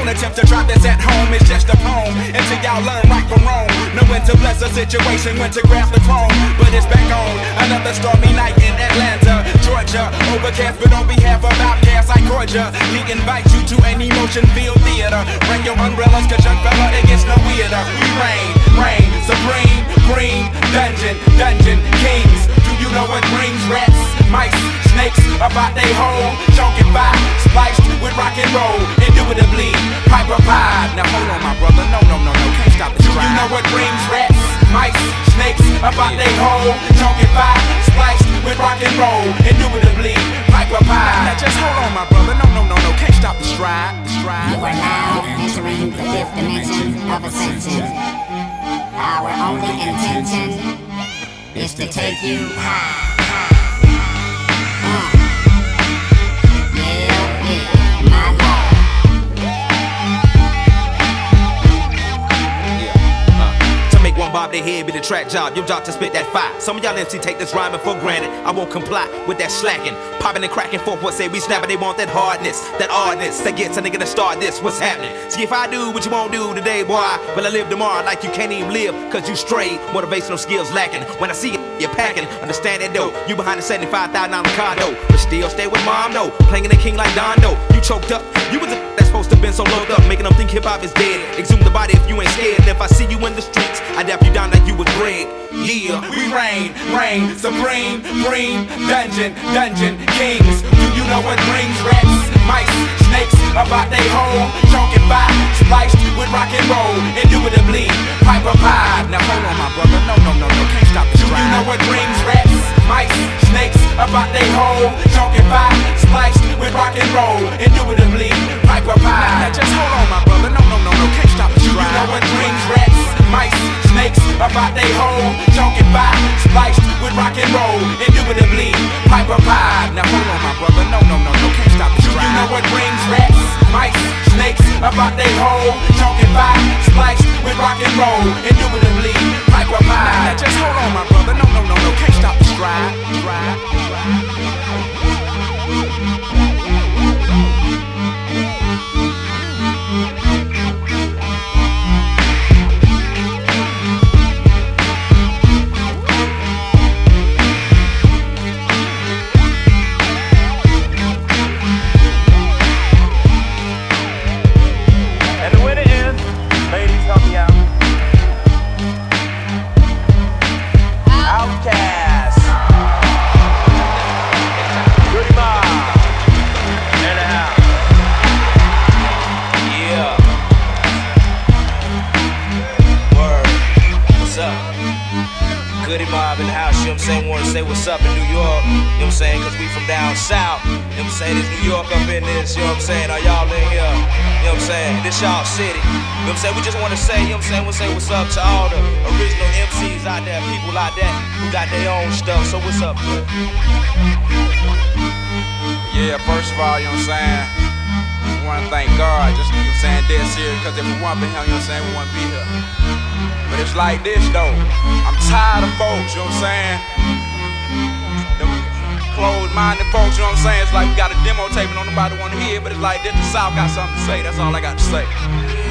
Don't attempt to drop this at home, it's just a poem. Until y'all learn right from wrong. Know when to bless a situation, when to grab the chrome. But it's back on, another stormy night in Atlanta, Georgia. Overcast, but on behalf of Outcast, I court ya. We invite you to an emotion-filled theater. Bring your umbrellas, cause young fella, it gets no weirder. We reign, supreme, green, dungeon kings. Do you know what brings rats, mice, snakes about they hole? Chunkified, spliced with rock and roll, indubitably, Piper Pie. Now hold on, my brother, no, can't stop the stride. Do you know what brings rats, mice, snakes about they hole? Chunkified, spliced with rock and roll, indubitably, Piper Pie. Now just hold on, my brother, no, can't stop the stride. You are now entering the fifth dimension of ascension. Our only intention is to take you high. Yeah, my love. To make one bob their head be the track job, your job to spit that fire. Some of y'all MC take this rhyming for granted. I won't comply with that slacking, popping and cracking forth what say we snapping. They want that hardness, that oddness that gets a nigga to start this. What's happening? See if I do what you won't do today, boy, will I live tomorrow like you can't even live? Cause you strayed, motivational skills lacking. When I see it, you're packing, understand that though. You behind the $75,000 car though, but still stay with mom though. Playing the king like Don though. You choked up, you was the that's supposed to been so locked up, making them think hip hop is dead. Exhume the body if you ain't scared. And if I see you in the streets, I dap you down like you was bred. Yeah, we reign, supreme, green, dungeon kings. Do you know what brings rats, mice, snakes about they hole? Chunkified, spliced with rock and roll, indubitably, Piper Pie. Now hold on, my brother, no, can't stop the stride. Do you know what brings rats, mice, snakes about they hole? Chunkified, spliced with rock and roll, indubitably, Piper Pie. Now just hold on, my brother, no, can't stop the stride. Do you know what brings rats, mice, snakes about they hole? Chunkified, spliced with rock and roll, indubitably, Piper Pie. Now hold on, my brother, no, can't stop the stride. Do you know what brings rats, mice, snakes about they hole? Chunkified, spliced with rock and roll, indubitably, Piper Pie. Now just hold on, my brother, no, can't stop the stride. Goody Mob in the house, you know what I'm saying? Wanna say what's up in New York, you know what I'm saying? Cause we from down south, you know what I'm saying? There's New York up in this, you know what I'm saying? Are y'all in here? You know what I'm saying? This y'all city, you know what I'm saying? We just wanna say, you know what I'm saying? We'll say what's up to all the original MCs out there, people out there who got their own stuff. So what's up, bro? Yeah, first of all, you know what I'm saying? We wanna thank God, just, you know what I'm saying, dead serious, cause if we weren't been here, you know what I'm saying, we wouldn't be here. But it's like this though, I'm tired of folks, you know what I'm saying? Them closed-minded folks, you know what I'm saying? It's like we got a demo tape and nobody wanna hear it, but it's like this, the South got something to say, that's all I got to say.